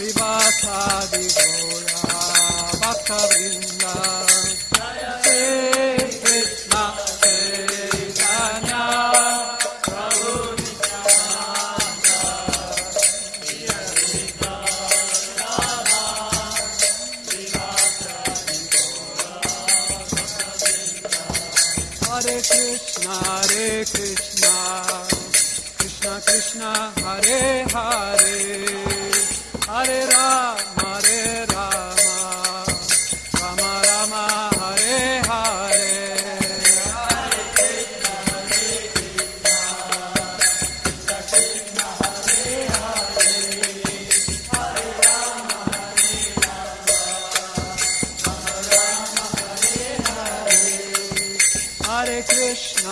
Srivasa Divora Bhakta Vrinda Krishna Chaitanya Prabhu Nityananda Shri Advaita Radha Srivasa Divora Bhakta Vrinda Hare Krishna Krishna Krishna Hare Hare Hare Rama Rama Rama Hare Hare Hare Krishna Krishna Krishna Hare Hare Hare Rama Rama Hare Hare Hare Krishna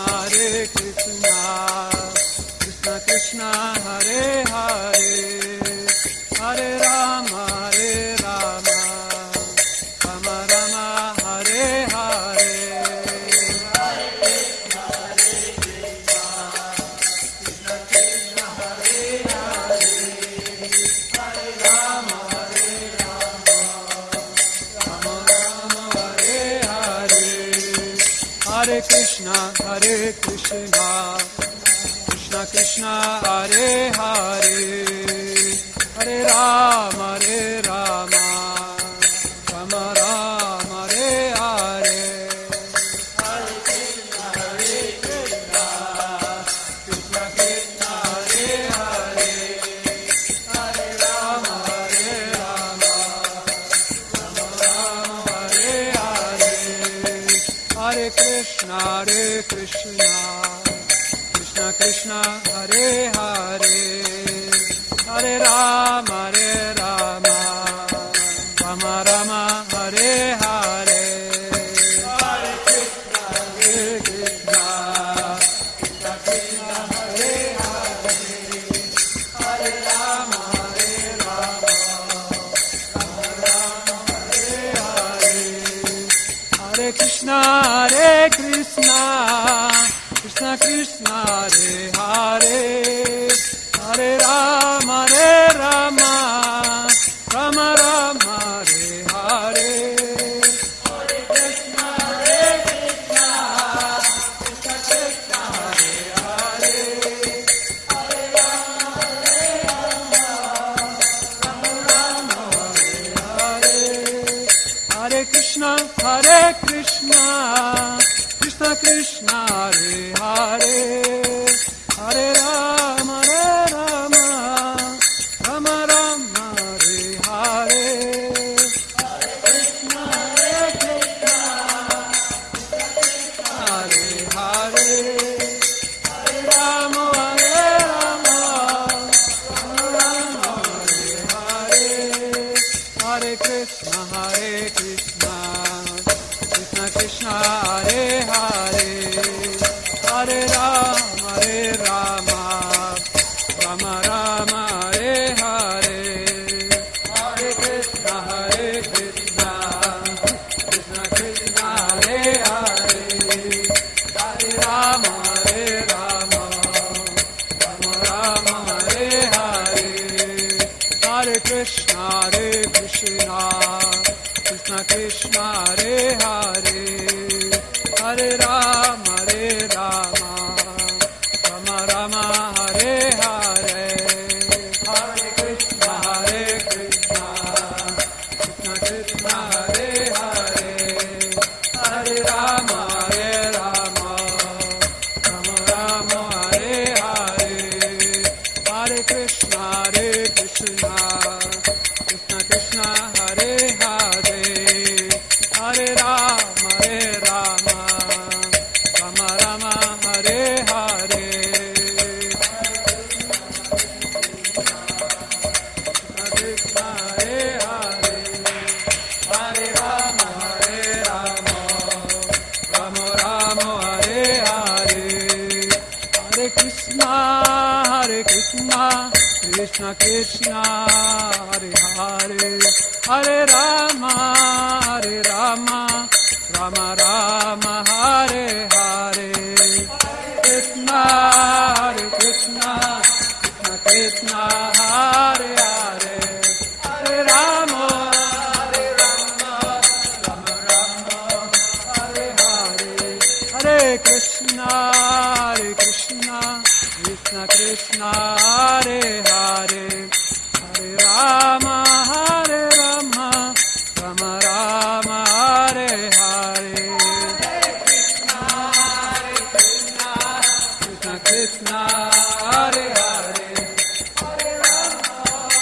Krishna Hare Hare Hare Rama Rama Rama Hare Hare Hare Krishna Krishna Krishna Hare Hare Hare Rama Rama Rama Hare Hare Hare Krishna Krishna Krishna Hare Hare Hare Rama Rama Rama Hare Hare Hare Krishna Krishna Krishna Hare Hare Hare Rama Rama Hare Hare Hare Krishna Krishna Hare Hare Hare Rama Rama Rama Hare Hare Hare Krishna Krishna Krishna Hare Hare Hare Rama Rama Hare Hare Hare Krishna Krishna Krishna Hare Hare Hare Rama Rama Rama Hare Hare Hare Krishna Krishna Krishna Hare Hare Hare Rama Rama Hare Hare Hare Krishna Krishna Krishna Hare Hare Hare Rama Rama Rama Hare Hare Hare Krishna Krishna Hare Hare Hare Rama Rama Hare Hare Hare Krishna Krishna Krishna Hare Hare Hare Rama Rama Rama Hare Hare Hare Krishna Krishna Krishna Hare Hare Hare Rama Rama Hare Hare Hare Krishna Krishna Krishna Hare Hare Hare Rama Rama Rama Hare Hare Hare Krishna Krishna Krishna Hare Hare Hare Rama Rama Hare Hare Hare Krishna Krishna Krishna Hare Hare Hare Rama Rama Hare Hare Krishna Hare Hare Hare Rama Rama Hare Hare Hare Krishna Krishna Krishna Hare Hare Hare Rama Rama Hare Hare Krishna Krishna Krishna Hare Hare Hare Krishna, Hare Krishna, Krishna Krishna, Hare Hare, Hare Rama, Hare Rama, Rama Rama, Hare Hare. Krishna, Krishna Krishna, Hare Hare, Hare Rama,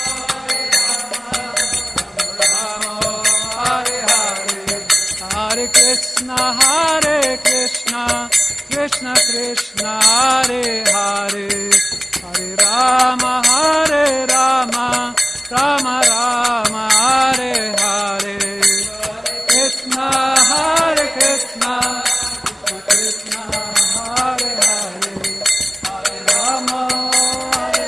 Hare Hare, Hare Krishna, Hare Krishna, Krishna Krishna, Hare Hare, Hare Rama, Hare Rama, Rama Rama, Hare Hare. Krishna, Hare Krishna, Krishna Krishna, Hare Hare, Hare Rama, Hare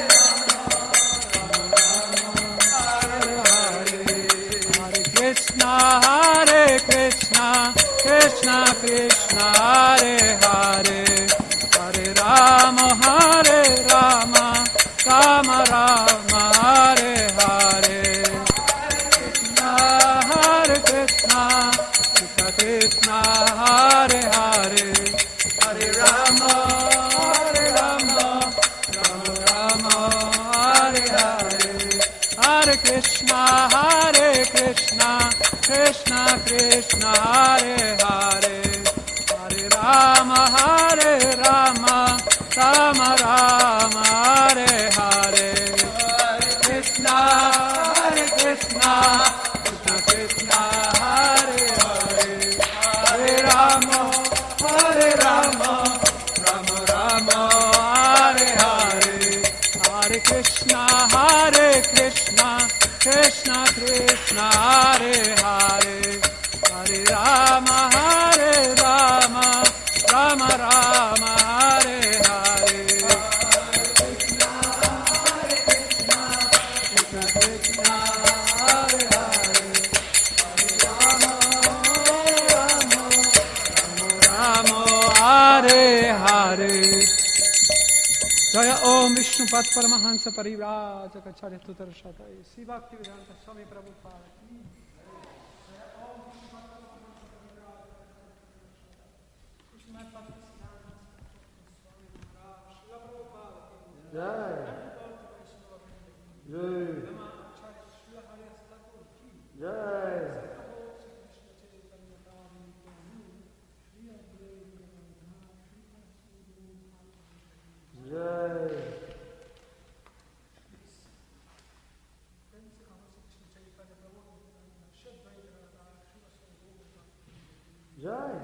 Krishna, Hare Krishna, Krishna Krishna, Hare Hare, Hare Rama, Hare Rama, Rama Rama, Hare Hare. Krishna, Hare Krishna, Krishna Krishna, Hare Hare, Hare Rama, Hare Rama, Rama Rama, Hare Hare. Hare Krishna, Hare Krishna, Krishna Krishna, Hare Hare, Hare Rama, Hare Rama, Rama Rama, Hare Hare. Krishna, Hare Krishna, Krishna Krishna, Hare Hare, Hare Rama, Hare Rama, Rama Rama, Hare Hare. Hare Krishna, Hare Krishna, Krishna Krishna, Hare Hare, Hare Rama, Hare Rama, Rama Rama, Hare Hare. Krishna, Hare Krishna, Krishna Krishna, Hare Hare, Hare Rama, Rama, Rama, Hare Hare. Jaya Om Vishnupat Paramahansa Parivrajaka Charitutar Shatai Sri Bhaktivedanta Swami Prabhupada ki. Jaya Om Vishnupat Paramahansa Parivrajaka Krishna Bhaktisiddhanta Swami Maharaj Srila Prabhupada ki. Jai. Jai. Lama Acharya Srila Haridas Thakur ki. Jai. Jai. Jai.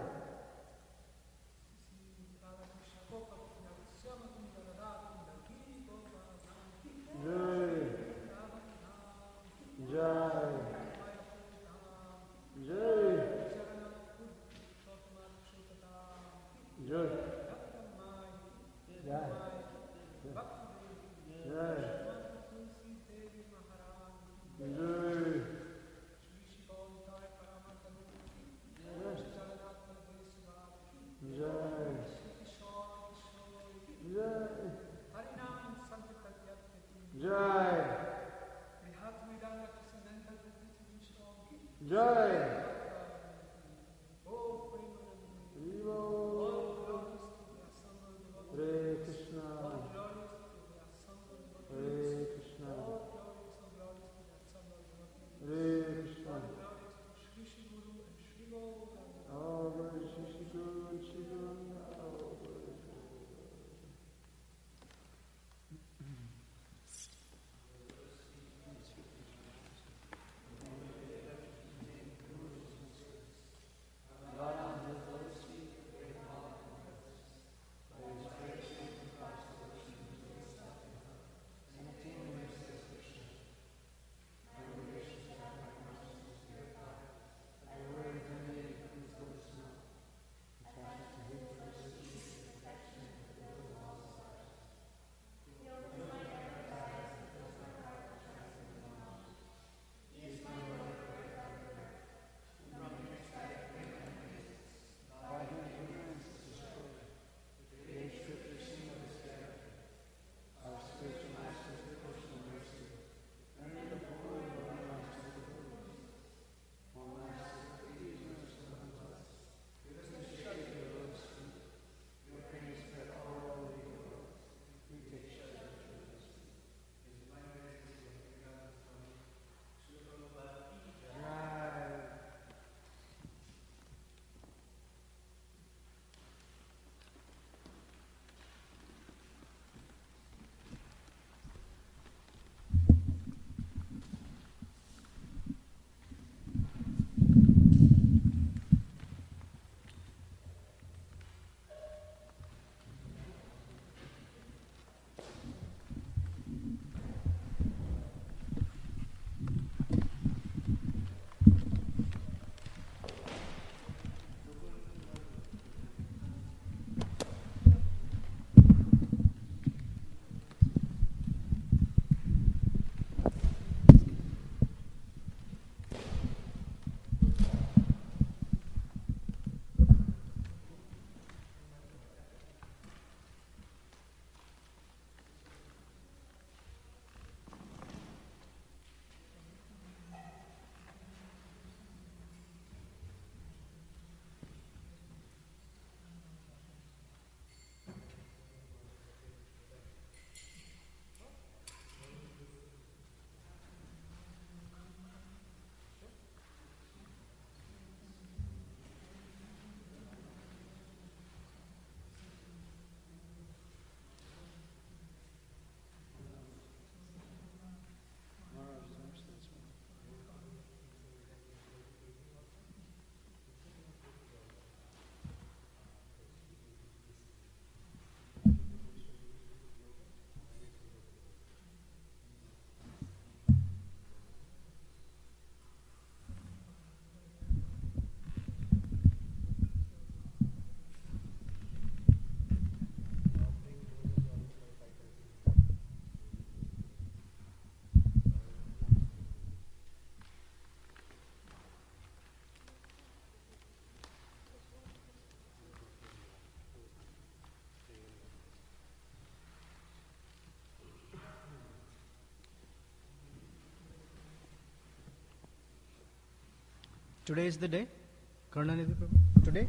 Today is the day? Karunanidhi Prabhu? Today?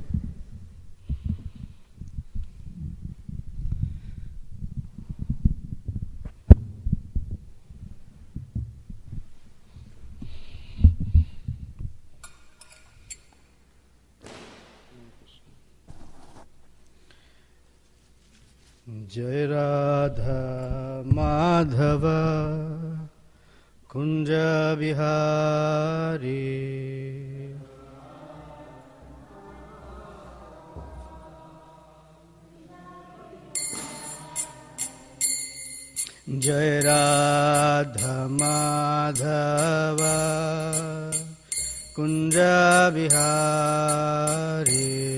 Jai Radha Madhava Kunja Bihari Jai Radha Madhava Kunja Bihari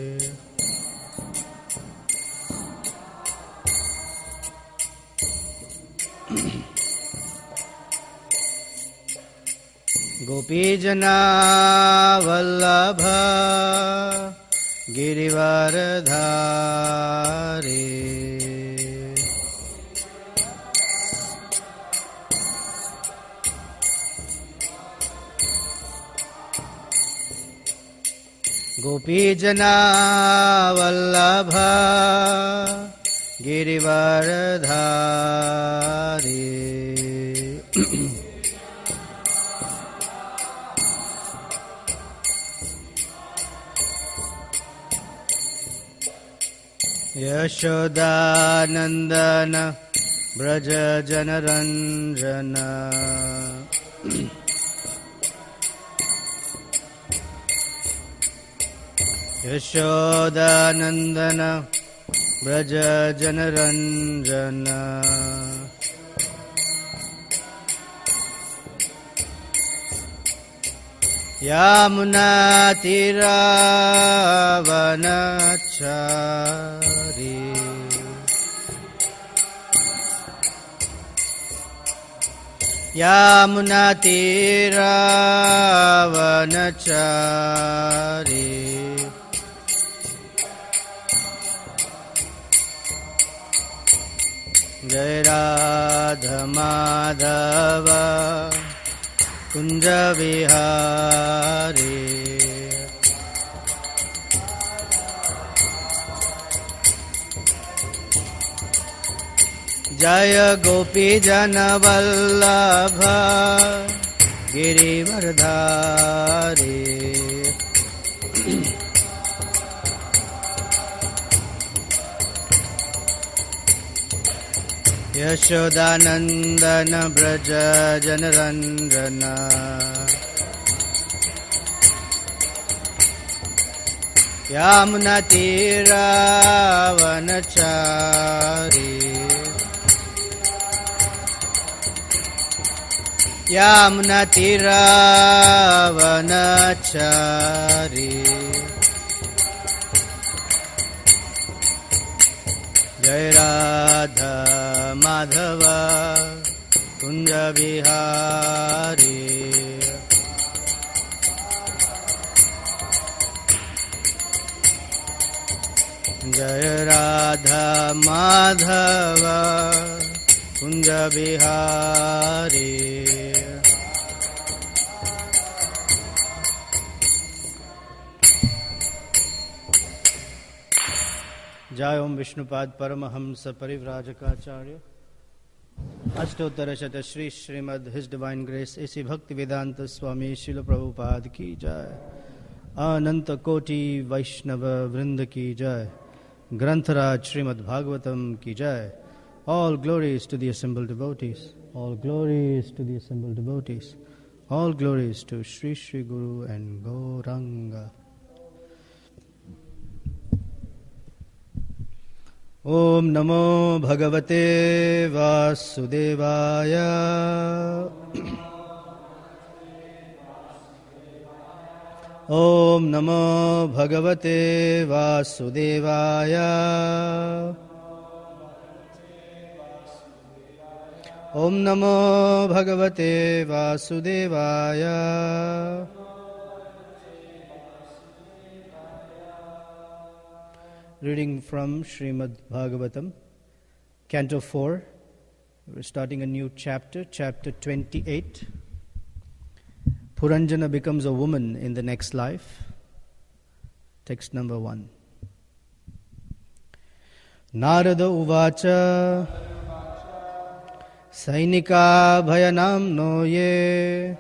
Gopijana Vallabha Girivaradhari Gopijana Vallabha Girivaradhari Yashodanandana Braja Janaranjana Yashodanandana Braja Janaranjana Yamuna Tiravanachari Yamuna Tiravanachari Jai Radha Madhava Kunja Vihari Jaya Gopi Jana Vallabha Girivardhari Yashodanandana Braja Janaranjana Yamuna Tiravanachari Yamuna Tiravanachari Jai Radha Madhava Kunja Bihari Jai Radha Madhava Kunja Bihari Jai Om Vishnupad Paramahamsa Parivrajakacarya Ashtottara Shata Shri Srimad His Divine Grace A.C. Bhaktivedanta Swami Srila Prabhupada Ki Jai Ananta Koti Vaishnava Vrinda Ki Jai Grantharaj Srimad Bhagavatam Ki Jai. All glories to the assembled devotees. All glories to the assembled devotees. All glories to Sri Sri Guru and Gauranga. Om Namo Bhagavate Vasudevaya. Om Namo Bhagavate Vasudevaya. Om Namo Bhagavate Vasudevaya. Reading from Srimad Bhagavatam, Canto 4. We're starting a new chapter, chapter 28. Puranjana becomes a woman in the next life. Text number 1. Narada uvacha Sainika bhayanam no ye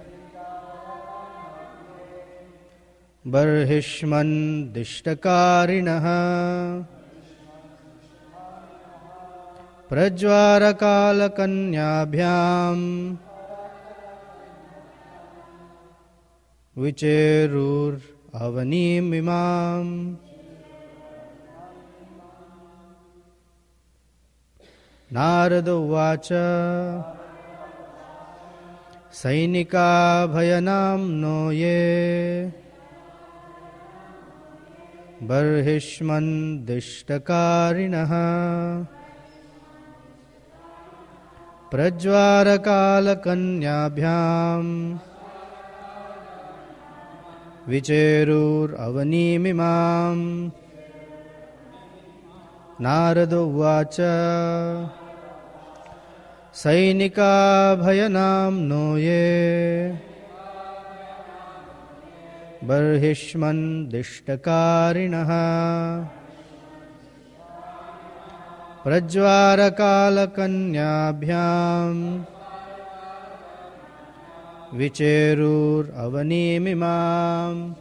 Barhishman dishtakarinaha Prajvarakala kanyabhyam Vicherur avanim imam Narada uvacha Sainika bhayanam no ye Barhishman dishtakarinaha Prajvarakala kanyabhyam Vicherur avanimimam Narada uvacha Sainika bhayanam no ye Barhishman dishtakarinaha Prajvarakala kanyabhyam Vicherur avanimimam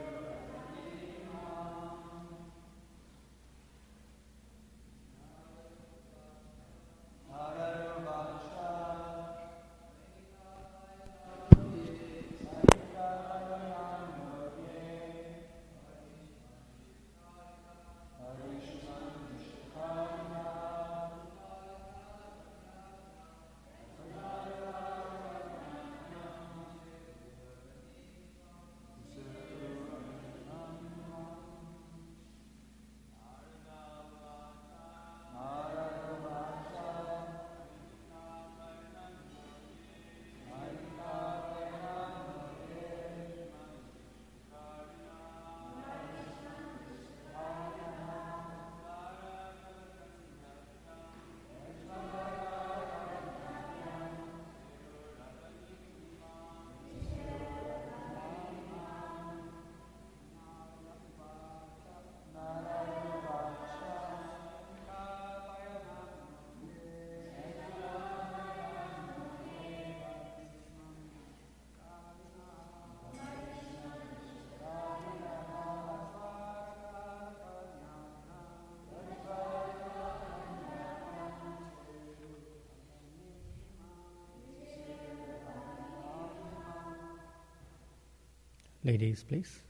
Ladies, please.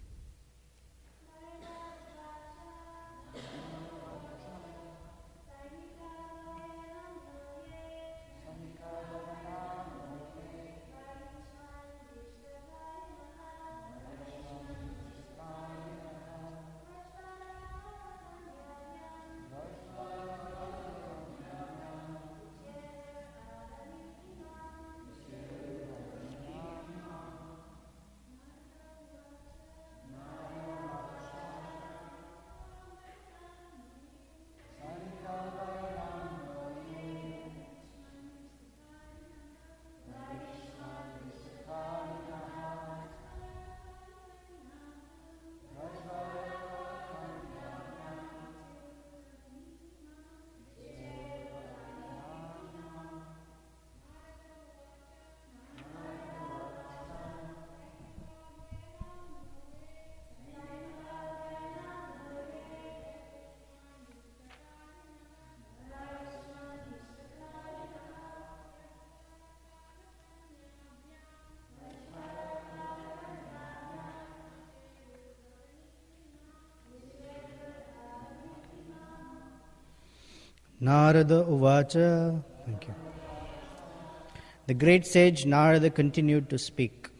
Narada uvacha. Thank you. The great sage Narada continued to speak.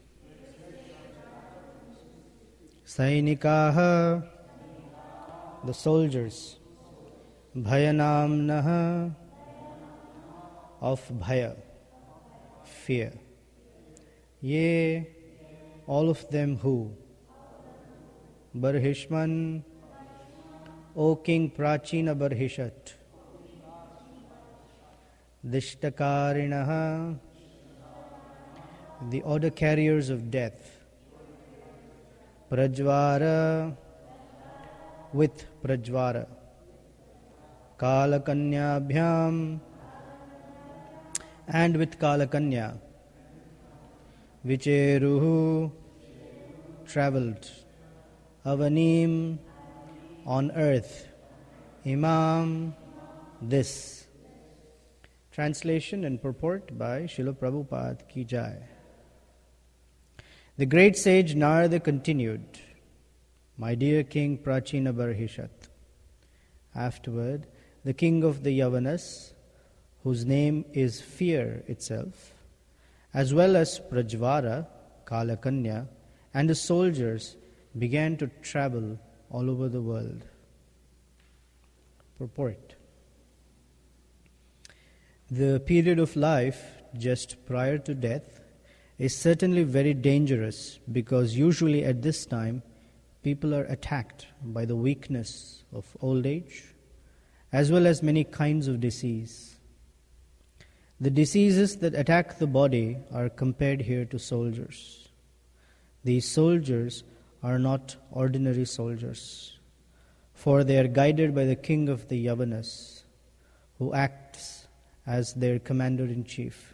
Sainikaha, the soldiers, bhayanamnaha, of bhaya, fear. Ye, all of them who, Barhishman, O King Prachina Barhishat, Dishtakarinaha, the order carriers of death, Prajvara with Prajvara. Kalakanyabhyam and with Kalakanya. Vicheruhu traveled. Avanim on earth. Imam this. Translation and purport by Srila Prabhupada Ki Jai. The great sage Narada continued, "My dear King Prachina Barhishat." Afterward, the king of the Yavanas, whose name is fear itself, as well as Prajvara, Kalakanya, and his soldiers began to travel all over the world. Purport. The period of life just prior to death is certainly very dangerous, because usually at this time people are attacked by the weakness of old age as well as many kinds of disease. The diseases that attack the body are compared here to soldiers. These soldiers are not ordinary soldiers, for they are guided by the king of the Yavanas, who acts as their commander-in-chief.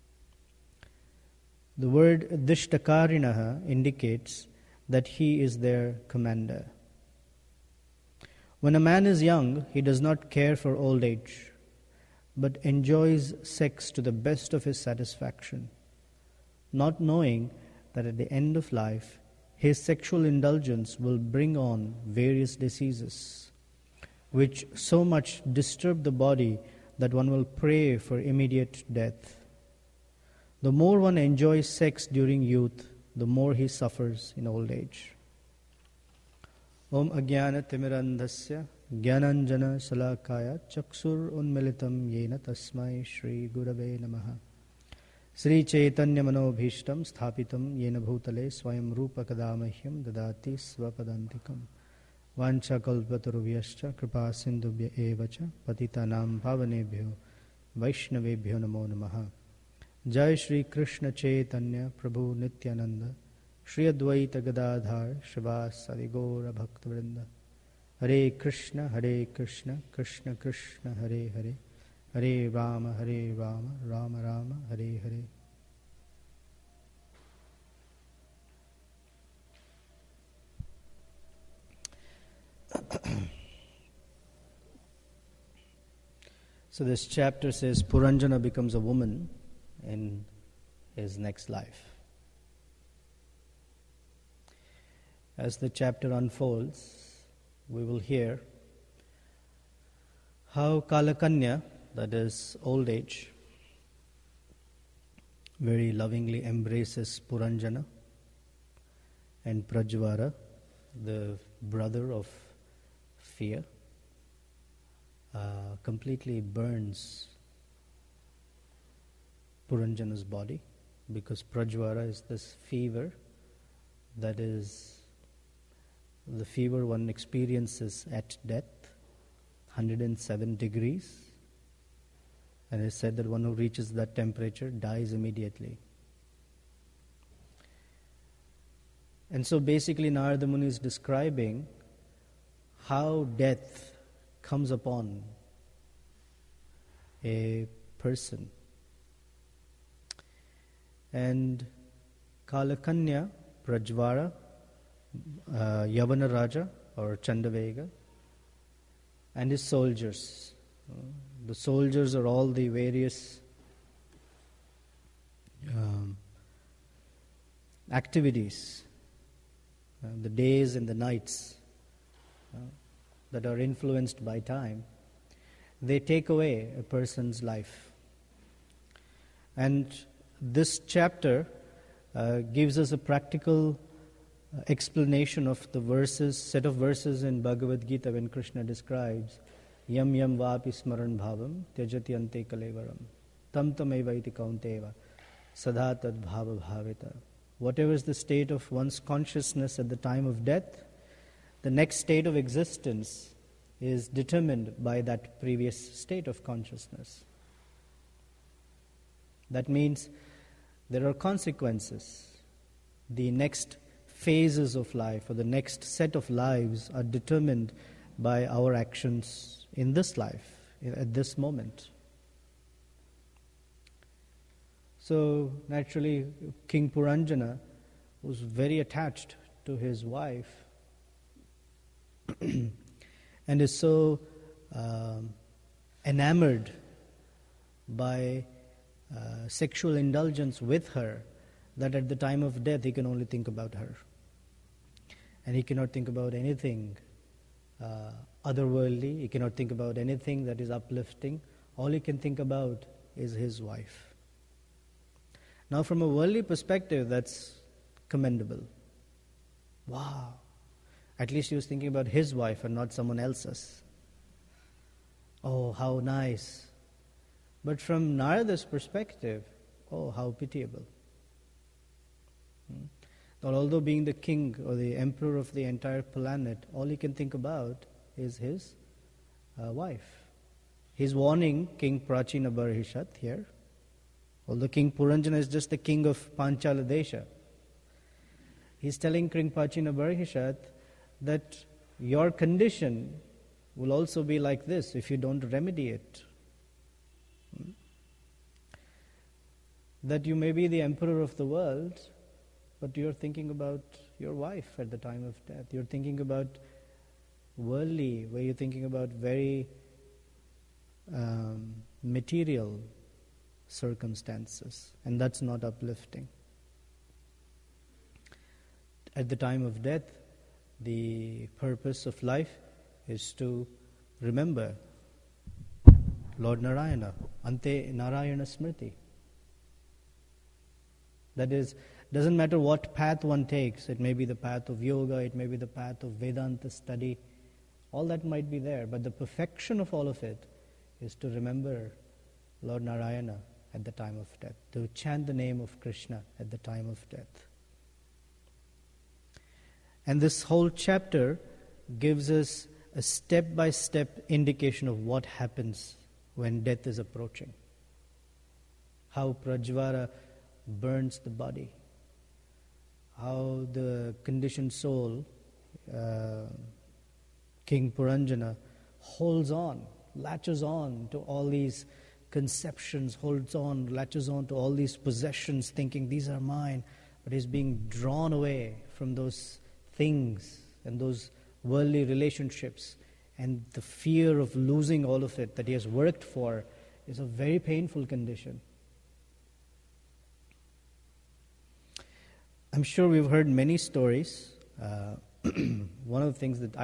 The word Dishtakarinaha indicates that he is their commander. When a man is young, he does not care for old age, but enjoys sex to the best of his satisfaction, not knowing that at the end of life, his sexual indulgence will bring on various diseases, which so much disturb the body that one will pray for immediate death. The more one enjoys sex during youth, the more he suffers in old age. Om Ajnana Timirandhasya Jnananjana Salakaya Chaksur Unmilitam Yena Tasmai Shri Gurave Namaha. Sri Chaitanya Manobhishtam Sthapitam Yena Bhutale Swayam Rupa Kadamahyam Dadati Svapadantikam. Vancha Kalpatarubhyascha Kripa Sindhubhya Evacha Patitanam Bhavanebhyo Vaishnavebhyo Namo Namaha. Jai Shri Krishna Chaitanya Prabhu Nityananda Shri Advaita Gadadhar Shrivasadi Gaura Bhaktivinoda. Hare Krishna Krishna Krishna Hare Hare, Hare Rama Rama Rama Hare Hare. So this chapter says Puranjana becomes a woman in his next life. As the chapter unfolds, we will hear how Kalakanya, that is old age, very lovingly embraces Puranjana, and Prajvara, the brother of fear, completely burns Puranjana's body, because Prajvara is this fever that is the fever one experiences at death, 107 degrees. And it is said that one who reaches that temperature dies immediately. And so basically Narada Muni is describing how death comes upon a person. And Kalakanya, Prajvara, Yavana Raja or Chandavega, and his soldiers. The soldiers are all the various activities, the days and the nights that are influenced by time. They take away a person's life. And this chapter gives us a practical explanation of the verses, set of verses in Bhagavad Gita when Krishna describes Yam yam vapi smaran bhavam tyajati ante kalevaram tam tameva iti kaunteva sadha tad bhava bhavita. Whatever is the state of one's consciousness at the time of death, the next state of existence is determined by that previous state of consciousness. That means there are consequences. The next phases of life or the next set of lives are determined by our actions in this life, at this moment. So naturally, King Puranjana was very attached to his wife and is so enamored by sexual indulgence with her that at the time of death he can only think about her. And he cannot think about anything otherworldly, he cannot think about anything that is uplifting. All he can think about is his wife. Now from a worldly perspective, that's commendable. Wow! At least he was thinking about his wife and not someone else's. Oh, how nice. But from Narada's perspective, oh, how pitiable. That although being the king or the emperor of the entire planet, all he can think about is his wife. He's warning King Prachina Barhishat here. Although King Puranjana is just the king of Panchala Desha, he's telling King Prachina Barhishat that your condition will also be like this if you don't remedy it. That you may be the emperor of the world, but you're thinking about your wife at the time of death. You're thinking about worldly, where you're thinking about very material circumstances, and that's not uplifting. At the time of death, the purpose of life is to remember Lord Narayana, Ante Narayana Smriti. That is, doesn't matter what path one takes, it may be the path of yoga, it may be the path of Vedanta study, all that might be there, but the perfection of all of it is to remember Lord Narayana at the time of death, to chant the name of Krishna at the time of death. And this whole chapter gives us a step-by-step indication of what happens when death is approaching. How Prajvara burns the body. How the conditioned soul, King Puranjana, holds on, latches on to all these conceptions, latches on to all these possessions, thinking these are mine, but he's being drawn away from those things and those worldly relationships, and the fear of losing all of it that he has worked for is a very painful condition. I'm sure we've heard many stories. One of the things that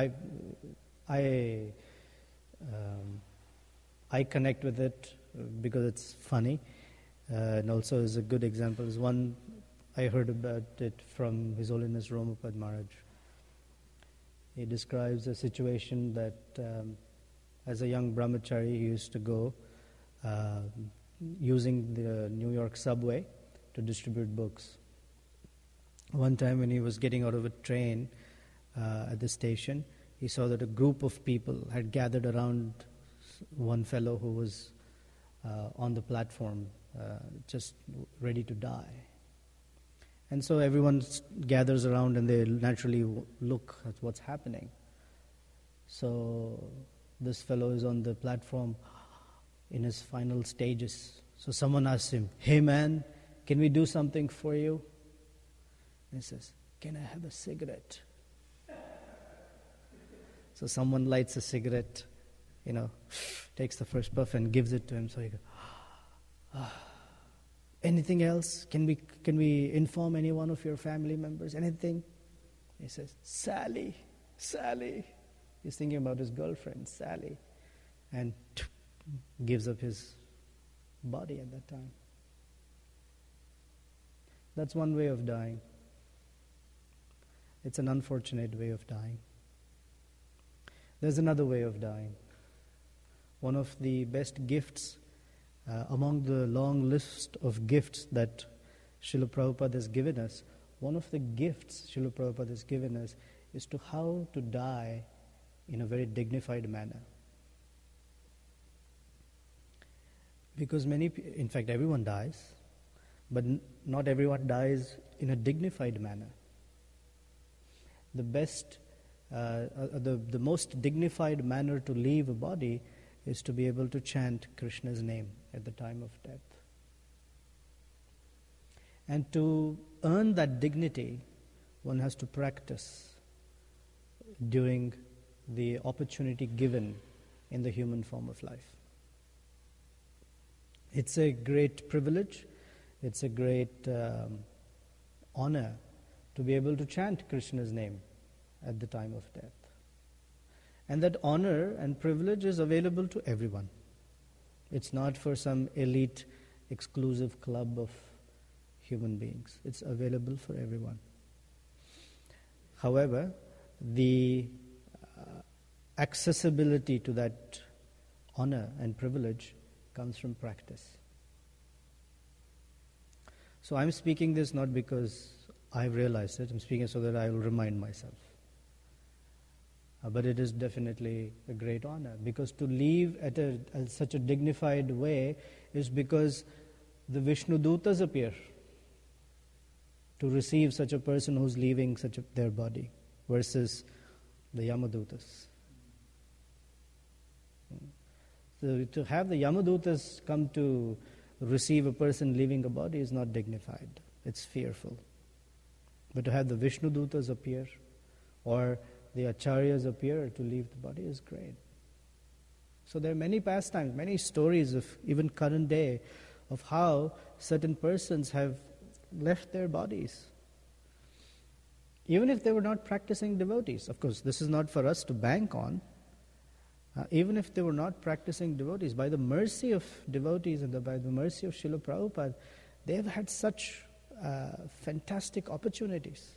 I connect with it because it's funny, and also is a good example, is one I heard about it from His Holiness Romapad Maharaj. He describes a situation that as a young brahmachari he used to go using the New York subway to distribute books. One time when he was getting out of a train at the station, he saw that a group of people had gathered around one fellow who was on the platform, just ready to die. And so everyone gathers around and they naturally look at what's happening. So this fellow is on the platform in his final stages. So someone asks him, "Hey man, can we do something for you?" And he says, "Can I have a cigarette?" So someone lights a cigarette, takes the first puff and gives it to him. So he goes, "Anything else? Can we inform any one of your family members? Anything?" He says, Sally. He's thinking about his girlfriend, Sally. And gives up his body at that time. That's one way of dying. It's an unfortunate way of dying. There's another way of dying. One of the best gifts among the long list of gifts that Srila Prabhupada has given us, one of the gifts Srila Prabhupada has given us is to how to die in a very dignified manner. Because in fact everyone dies, but not everyone dies in a dignified manner. the best, the most dignified manner to leave a body is to be able to chant Krishna's name at the time of death. And to earn that dignity, one has to practice during the opportunity given in the human form of life. It's a great privilege, it's a great honor to be able to chant Krishna's name at the time of death. And that honor and privilege is available to everyone. It's not for some elite, exclusive club of human beings. It's available for everyone. However, the accessibility to that honor and privilege comes from practice. So I'm speaking this not because I've realized it, I'm speaking so that I will remind myself. But it is definitely a great honor, because to leave at such a dignified way is because the Vishnu Dutas appear to receive such a person who's leaving their body, versus the Yamadutas. So to have the Yamadutas come to receive a person leaving a body is not dignified. It's fearful. But to have the Vishnu Dutas appear, or the Acharyas appear to leave the body, is great. So there are many pastimes, many stories of even current day of how certain persons have left their bodies, even if they were not practicing devotees. Of course, this is not for us to bank on. Even if they were not practicing devotees, by the mercy of devotees and by the mercy of Srila Prabhupada, they have had such fantastic opportunities.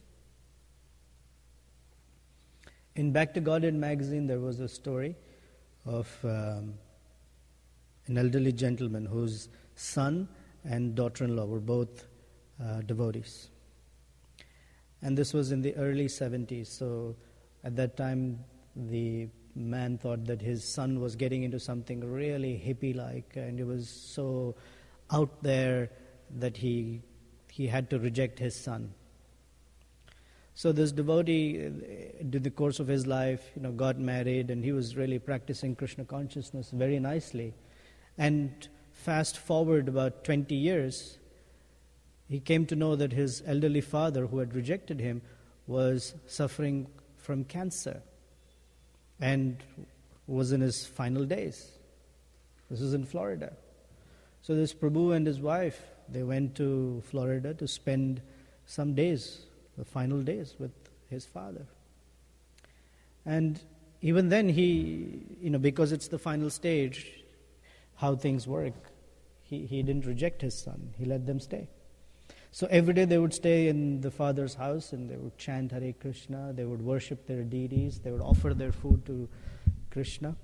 In Back to Godhead magazine, there was a story of an elderly gentleman whose son and daughter-in-law were both devotees. And this was in the early 70s, so at that time the man thought that his son was getting into something really hippie-like, and it was so out there that he had to reject his son. So this devotee, did the course of his life, got married, and he was really practicing Krishna consciousness very nicely. And fast forward about 20 years, he came to know that his elderly father, who had rejected him, was suffering from cancer and was in his final days. This was in Florida. So this Prabhu and his wife, they went to Florida to spend some days, the final days, with his father. And even then he, because it's the final stage, how things work, he didn't reject his son. He let them stay. So every day they would stay in the father's house and they would chant Hare Krishna, they would worship their deities, they would offer their food to Krishna.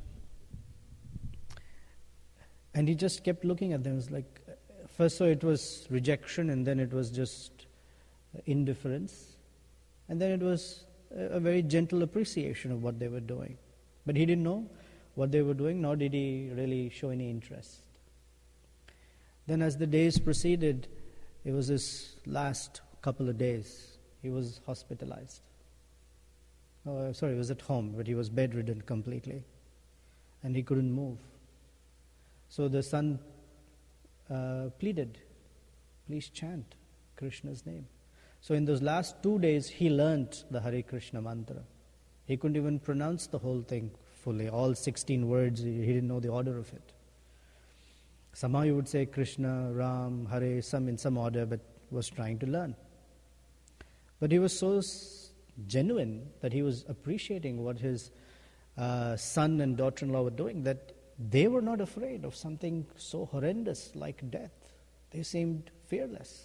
And he just kept looking at them. It was like, first so it was rejection, and then it was just indifference. And then it was a very gentle appreciation of what they were doing. But he didn't know what they were doing, nor did he really show any interest. Then as the days proceeded, it was his last couple of days, he was hospitalized. It was at home, but he was bedridden completely. And he couldn't move. So the son pleaded, please chant Krishna's name. So in those last 2 days, he learnt the Hare Krishna mantra. He couldn't even pronounce the whole thing fully, all 16 words, he didn't know the order of it. Somehow he would say Krishna, Ram, Hare, in some order, but was trying to learn. But he was so genuine that he was appreciating what his son and daughter-in-law were doing, that they were not afraid of something so horrendous like death. They seemed fearless.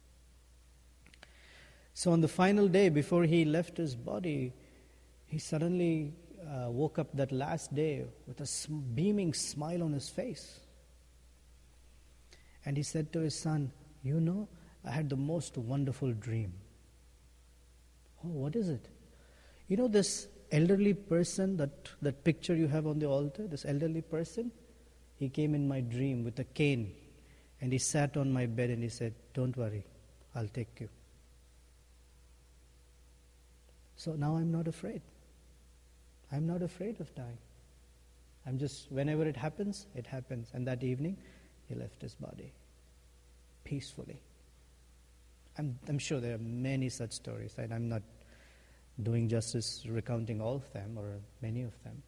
So on the final day, before he left his body, he suddenly woke up that last day with a beaming smile on his face. And he said to his son, I had the most wonderful dream. Oh, what is it? This elderly person, that picture you have on the altar, this elderly person, he came in my dream with a cane, and he sat on my bed and he said, don't worry, I'll take you. So now I'm not afraid. I'm not afraid of dying. I'm just, whenever it happens, it happens. And that evening, he left his body peacefully. I'm sure there are many such stories, and I'm not doing justice recounting all of them or many of them.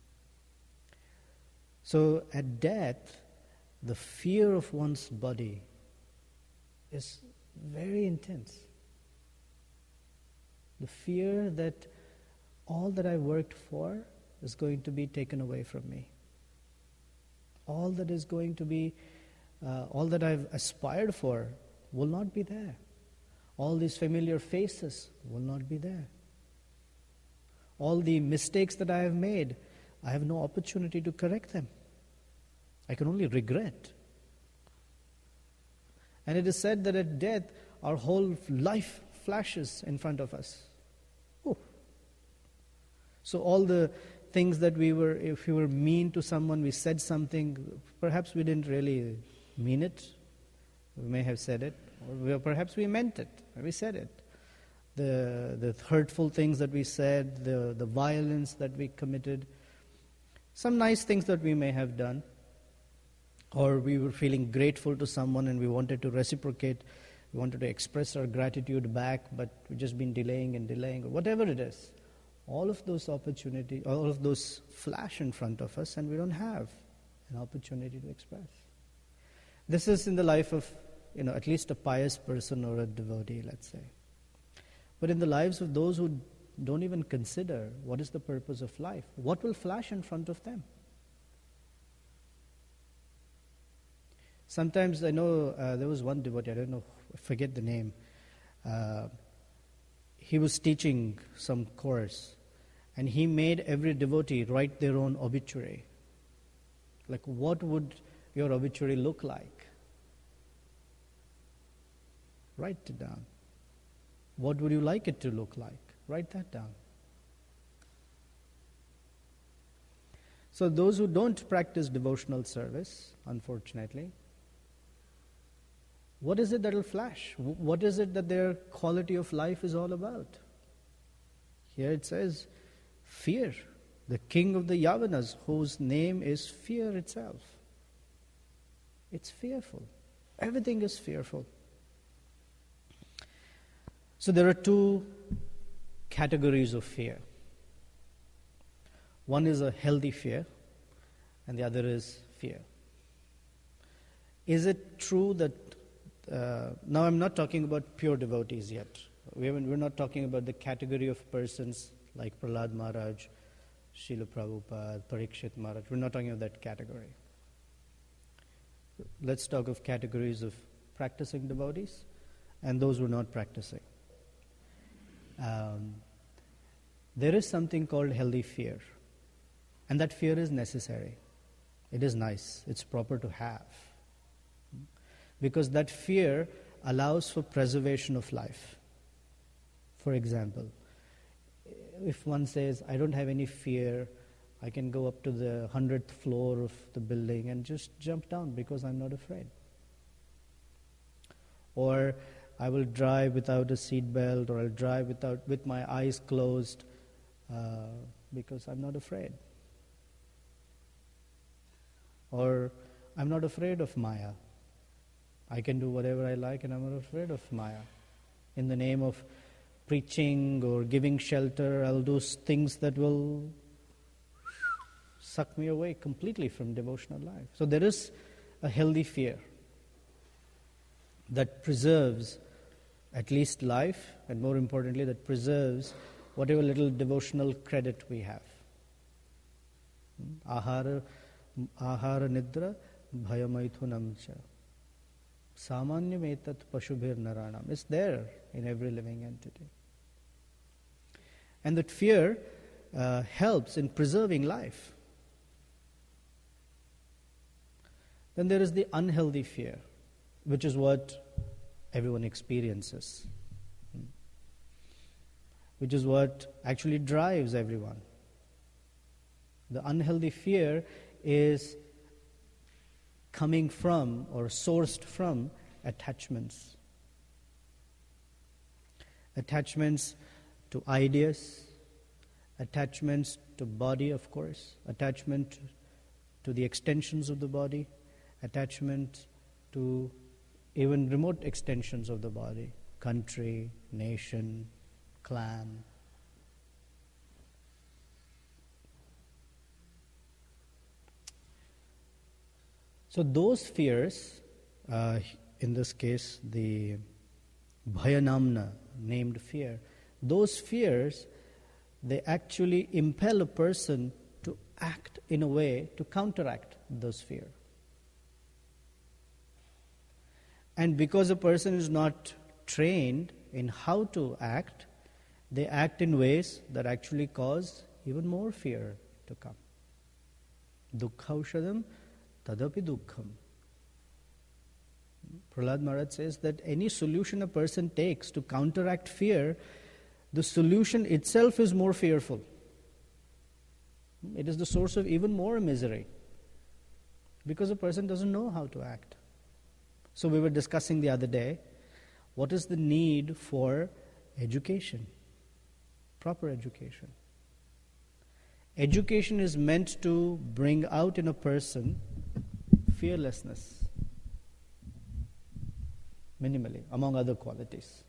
So at death, the fear of one's body is very intense. The fear that all that I worked for is going to be taken away from me. All that is going to be, all that I've aspired for will not be there. All these familiar faces will not be there. All the mistakes that I have made, I have no opportunity to correct them. I can only regret. And it is said that at death, our whole life flashes in front of us. Ooh. So all the things that if we were mean to someone, we said something, perhaps we didn't really mean it. We may have said it, or perhaps we meant it, or we said it. The hurtful things that we said, the violence that we committed, some nice things that we may have done, or we were feeling grateful to someone and we wanted to reciprocate, we wanted to express our gratitude back, but we've just been delaying, or whatever it is. All of those opportunities, all of those flash in front of us, and we don't have an opportunity to express. This is in the life of, at least a pious person or a devotee, let's say. But in the lives of those who don't even consider what is the purpose of life, what will flash in front of them? Sometimes I know there was one devotee, I don't know, I forget the name. He was teaching some course, and he made every devotee write their own obituary. Like, what would your obituary look like? Write it down. What would you like it to look like? Write that down. So those who don't practice devotional service, unfortunately, what is it that will flash? What is it that their quality of life is all about? Here it says, fear. The king of the Yavanas, whose name is fear itself. It's fearful. Everything is fearful. So there are two categories of fear. One is a healthy fear, and the other is fear. Is it true that now I'm not talking about pure devotees yet. We're not talking about the category of persons like Prahlad Maharaj, Srila Prabhupada, Parikshit Maharaj. We're not talking about that category. Let's talk of categories of practicing devotees and those who are not practicing. There is something called healthy fear, and that fear is necessary. It is nice. It's proper to have. Because that fear allows for preservation of life. For example, if one says, I don't have any fear, I can go up to the 100th floor of the building and just jump down because I'm not afraid. Or I will drive without a seat belt, or I'll drive with my eyes closed because I'm not afraid. Or I'm not afraid of Maya. I can do whatever I like and I'm not afraid of Maya. In the name of preaching or giving shelter, I'll do things that will suck me away completely from devotional life. So there is a healthy fear that preserves at least life, and more importantly, that preserves whatever little devotional credit we have. Ahara nidra bhayamaithunam cha. Samanyam etat pashubhir naranam. It's there in every living entity. And that fear helps in preserving life. Then there is the unhealthy fear, which is what everyone experiences, which is what actually drives everyone. The unhealthy fear is coming from or sourced from attachments. Attachments to ideas, attachments to body, of course, attachment to the extensions of the body, attachment to even remote extensions of the body, country, nation, clan. So those fears, in this case the Bhayanamna, named fear, those fears, they actually impel a person to act in a way to counteract those fears. And because a person is not trained in how to act, they act in ways that actually cause even more fear to come. Dukkhaushadam tadapi dukkham. Prahlad Maharaj says that any solution a person takes to counteract fear, the solution itself is more fearful. It is the source of even more misery, because a person doesn't know how to act. So we were discussing the other day, what is the need for education, proper education? Education is meant to bring out in a person fearlessness, minimally, among other qualities.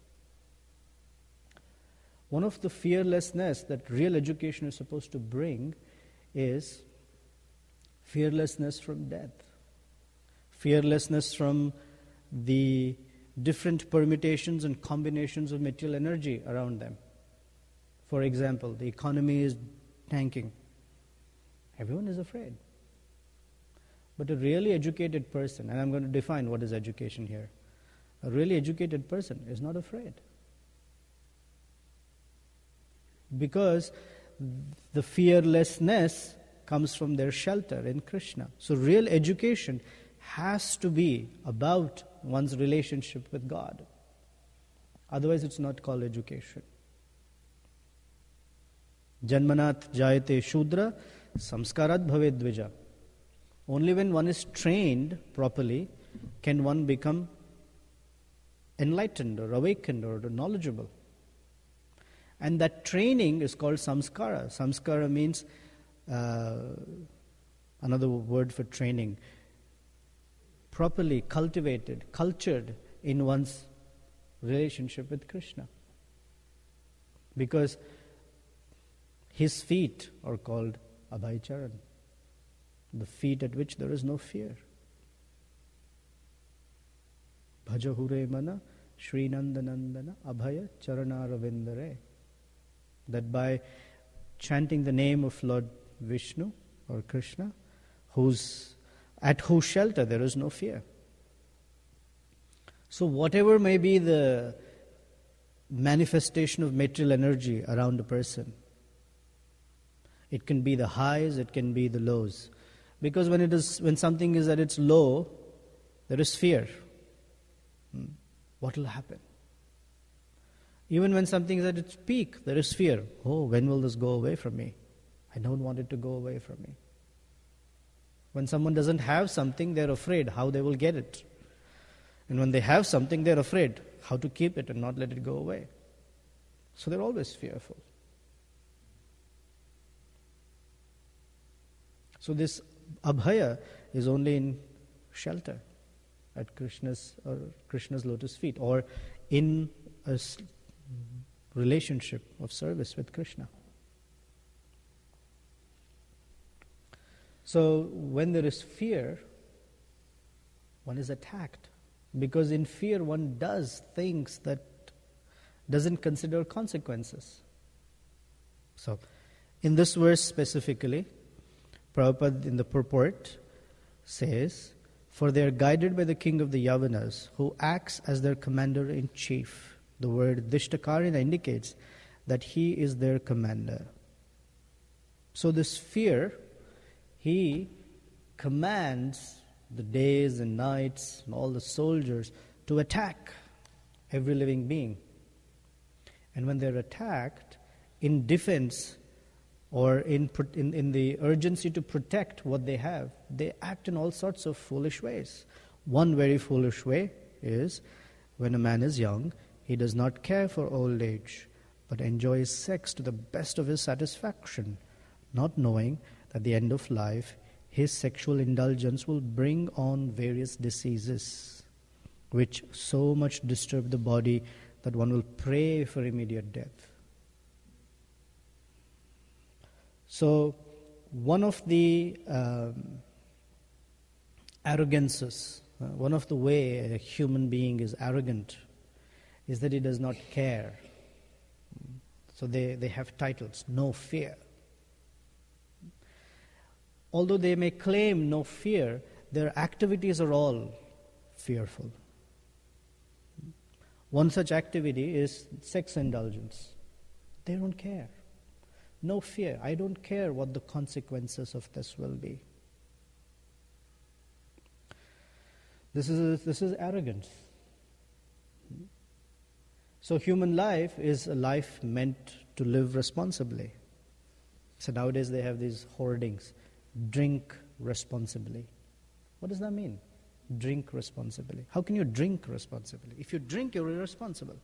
One of the fearlessness that real education is supposed to bring is fearlessness from death, fearlessness from the different permutations and combinations of material energy around them. For example, the economy is tanking. Everyone is afraid. But a really educated person, and I'm going to define what is education here, a really educated person is not afraid. Because the fearlessness comes from their shelter in Krishna. So real education has to be about one's relationship with God. Otherwise it's not called education. Janmanat jayate shudra samskarat bhaved dvija. Only when one is trained properly can one become enlightened or awakened or knowledgeable. And that training is called samskara. Samskara means another word for training. Properly cultivated, cultured in one's relationship with Krishna. Because his feet are called Abhaycharan, the feet at which there is no fear. Bhajahure mana Shri Nandanandana Abhaya Charanaravindare. That by chanting the name of Lord Vishnu or Krishna, at whose shelter there is no fear. So whatever may be the manifestation of material energy around a person, it can be the highs, it can be the lows. Because when something is at its low, there is fear. What will happen? Even when something is at its peak, there is fear. Oh, when will this go away from me? I don't want it to go away from me. When someone doesn't have something, they're afraid how they will get it. And when they have something, they're afraid how to keep it and not let it go away. So they're always fearful. So this abhaya is only in shelter at Krishna's lotus feet, or in a relationship of service with Krishna. So when there is fear, one is attacked. Because in fear one does things that doesn't consider consequences. So in this verse specifically, Prabhupada in the purport says, "For they are guided by the king of the Yavanas, who acts as their commander-in-chief." The word Dishtakarina indicates that he is their commander. So this fear, he commands the days and nights and all the soldiers to attack every living being. And when they're attacked, in defense or in the urgency to protect what they have, they act in all sorts of foolish ways. One very foolish way is when a man is young, he does not care for old age, but enjoys sex to the best of his satisfaction, not knowing that at the end of life, his sexual indulgence will bring on various diseases, which so much disturb the body that one will pray for immediate death. So, one of the arrogances, one of the way a human being is arrogant is that he does not care. So they have titles, no fear. Although they may claim no fear, their activities are all fearful. One such activity is sex indulgence. They don't care. No fear. I don't care what the consequences of this will be. This is arrogance. So human life is a life meant to live responsibly. So nowadays they have these hoardings. Drink responsibly. What does that mean? Drink responsibly. How can you drink responsibly? If you drink, you're irresponsible.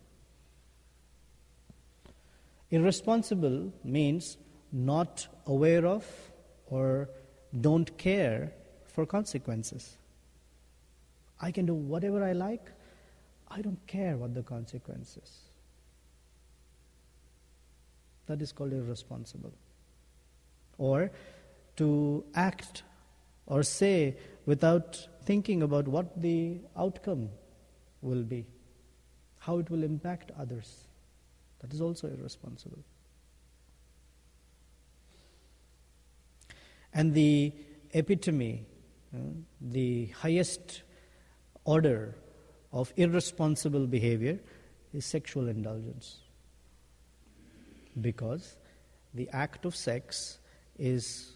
Irresponsible means not aware of or don't care for consequences. I can do whatever I like. I don't care what the consequences. That is called irresponsible. Or to act or say without thinking about what the outcome will be, how it will impact others. That is also irresponsible. And the epitome, the highest order of irresponsible behavior is sexual indulgence. Because the act of sex is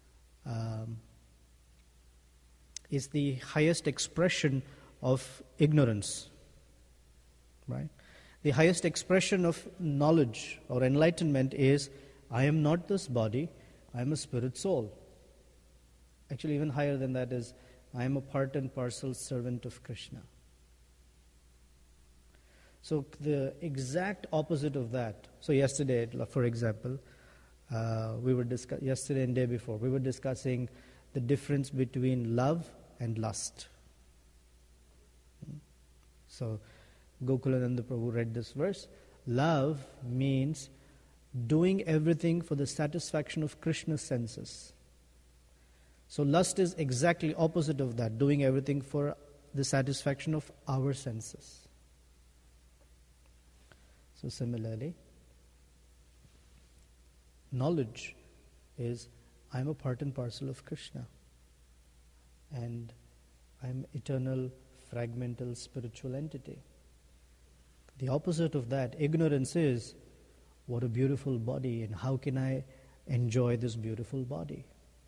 the highest expression of ignorance, right? The highest expression of knowledge or enlightenment is, I am not this body, I am a spirit soul. Actually, even higher than that is, I am a part and parcel servant of Krishna. So the exact opposite of that. So yesterday, for example, yesterday and day before, we were discussing the difference between love and lust. So Gokulananda Prabhu read this verse. Love means doing everything for the satisfaction of Krishna's senses. So lust is exactly opposite of that, doing everything for the satisfaction of our senses. So similarly, knowledge is, I am a part and parcel of Krishna. And I am eternal, fragmental, spiritual entity. The opposite of that, ignorance, is, what a beautiful body, and how can I enjoy this beautiful body?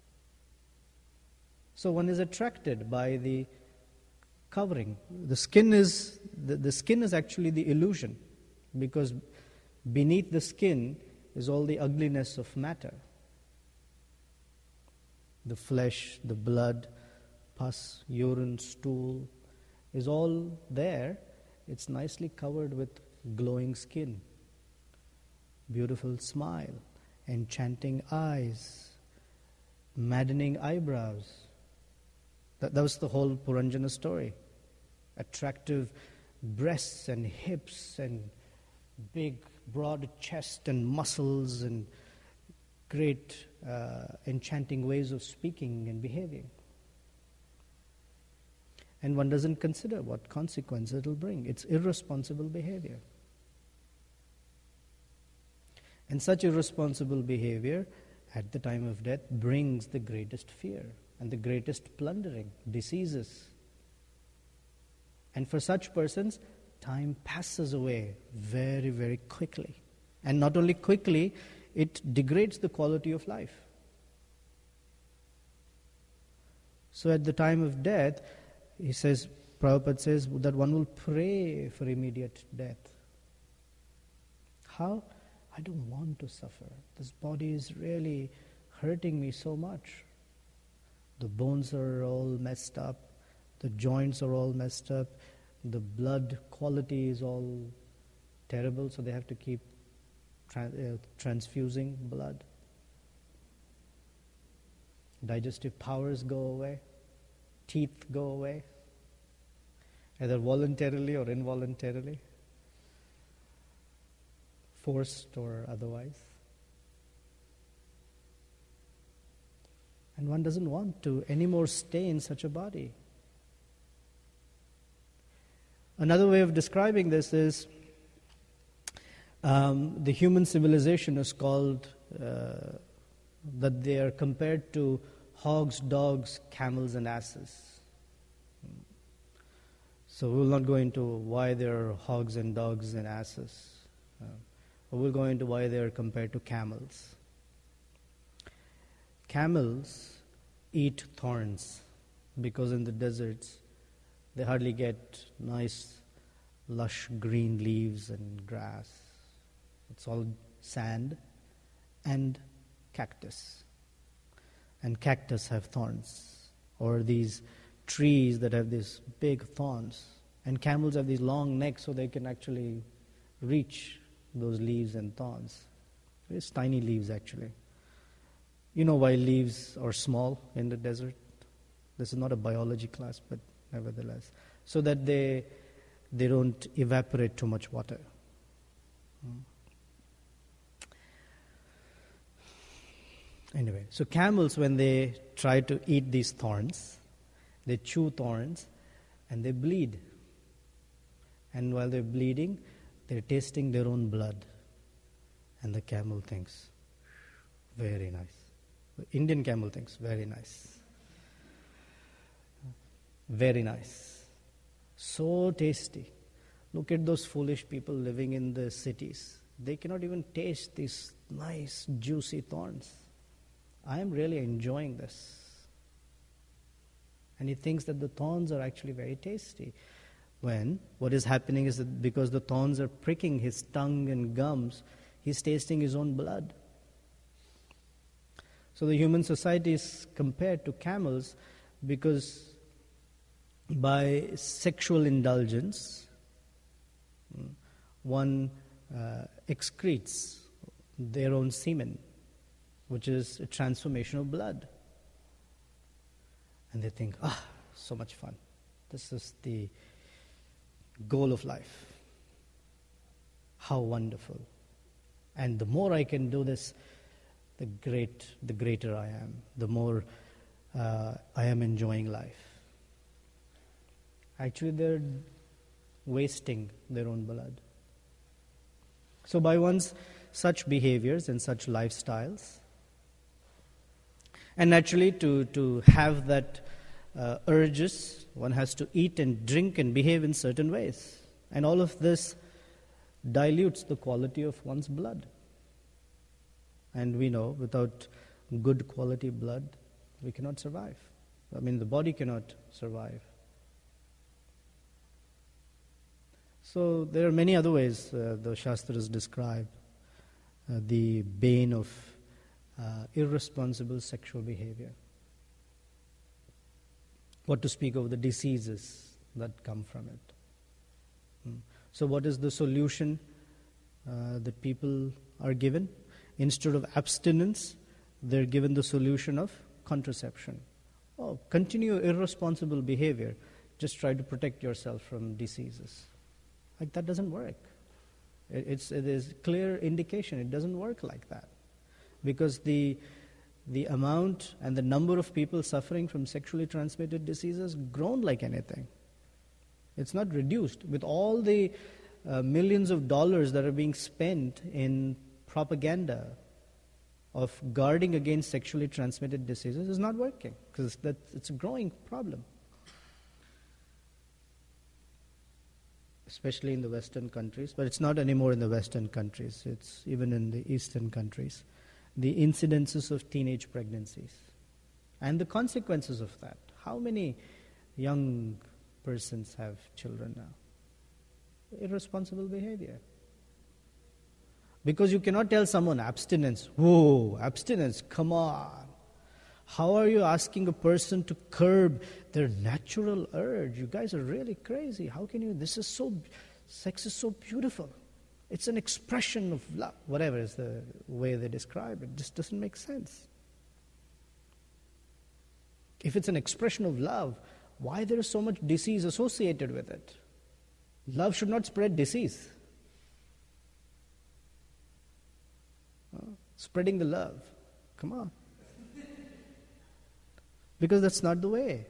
So one is attracted by the covering. The skin is actually the illusion, because beneath the skin is all the ugliness of matter. The flesh, the blood, pus, urine, stool is all there. It's nicely covered with glowing skin, beautiful smile, enchanting eyes, maddening eyebrows. That was the whole Puranjana story. Attractive breasts and hips and big broad chest and muscles and great enchanting ways of speaking and behaving. And one doesn't consider what consequence it will bring. It's irresponsible behavior. And such irresponsible behavior at the time of death brings the greatest fear and the greatest plundering, diseases. And for such persons, time passes away very, very quickly. And not only quickly, it degrades the quality of life. So at the time of death, Prabhupada says that one will pray for immediate death. How? I don't want to suffer. This body is really hurting me so much. The bones are all messed up. The joints are all messed up. The blood quality is all terrible, so they have to keep transfusing blood. Digestive powers go away. Teeth go away, either voluntarily or involuntarily, forced or otherwise. And one doesn't want to anymore stay in such a body. Another way of describing this is the human civilization is called, that they are compared to hogs, dogs, camels, and asses. So we will not go into why there are hogs and dogs and asses. But we'll go into why they are compared to camels. Camels eat thorns because in the deserts they hardly get nice, lush green leaves and grass. It's all sand and cactus. And cactus have thorns, or these trees that have these big thorns. And camels have these long necks so they can actually reach those leaves and thorns. It's tiny leaves actually. You know why leaves are small in the desert? This is not a biology class, but nevertheless. So that they don't evaporate too much water. Anyway, so camels, when they try to eat these thorns, they chew thorns and they bleed. And while they're bleeding, they're tasting their own blood. And the camel thinks, very nice. The Indian camel thinks, very nice. Very nice. So tasty. Look at those foolish people living in the cities. They cannot even taste these nice, juicy thorns. I am really enjoying this. And he thinks that the thorns are actually very tasty. When what is happening is that because the thorns are pricking his tongue and gums, he's tasting his own blood. So the human society is compared to camels because by sexual indulgence, one excretes their own semen, which is a transformation of blood. And they think, so much fun. This is the goal of life. How wonderful. And the more I can do this, the greater I am. The more I am enjoying life. Actually, they're wasting their own blood. So by one's such behaviors and such lifestyles, and naturally, to have that urges, one has to eat and drink and behave in certain ways. And all of this dilutes the quality of one's blood. And we know without good quality blood, we cannot survive. I mean, the body cannot survive. So there are many other ways the Shastras describe the bane of irresponsible sexual behavior. What to speak of the diseases that come from it. So what is the solution that people are given? Instead of abstinence, they're given the solution of contraception. Continue irresponsible behavior. Just try to protect yourself from diseases. Like that doesn't work. It is clear indication it doesn't work like that. Because the amount and the number of people suffering from sexually transmitted diseases grown like anything. It's not reduced. With all the millions of dollars that are being spent in propaganda of guarding against sexually transmitted diseases, is not working because it's a growing problem. Especially in the Western countries, but it's not anymore in the Western countries. It's even in the Eastern countries. The incidences of teenage pregnancies and the consequences of that. How many young persons have children now? Irresponsible behavior. Because you cannot tell someone abstinence. Whoa, abstinence, come on. How are you asking a person to curb their natural urge? You guys are really crazy. How can you? Sex is so beautiful. It's an expression of love. Whatever is the way they describe it, just doesn't make sense. If it's an expression of love, why there is so much disease associated with it? Love should not spread disease. Spreading the love. Come on. Because that's not the way.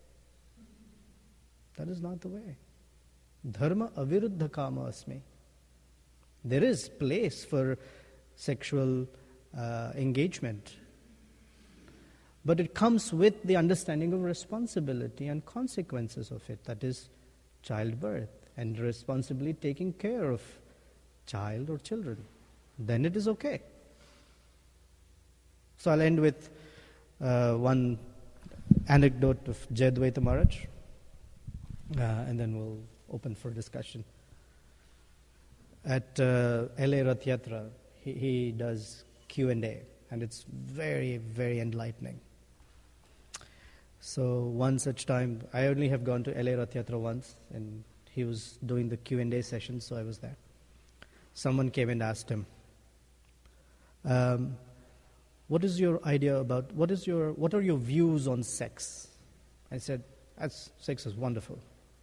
That is not the way. Dharma aviruddha kama asmi. There is place for sexual engagement. But it comes with the understanding of responsibility and consequences of it. That is childbirth and responsibly taking care of child or children. Then it is okay. So I'll end with one anecdote of Jai Advaita Maharaj, and then we'll open for discussion. At LA Rath Yatra, he does Q&A, and it's very, very enlightening. So one such time, I only have gone to LA Rath Yatra once, and he was doing the Q&A session, so I was there. Someone came and asked him, what is your idea about, what are your views on sex? I said, sex is wonderful.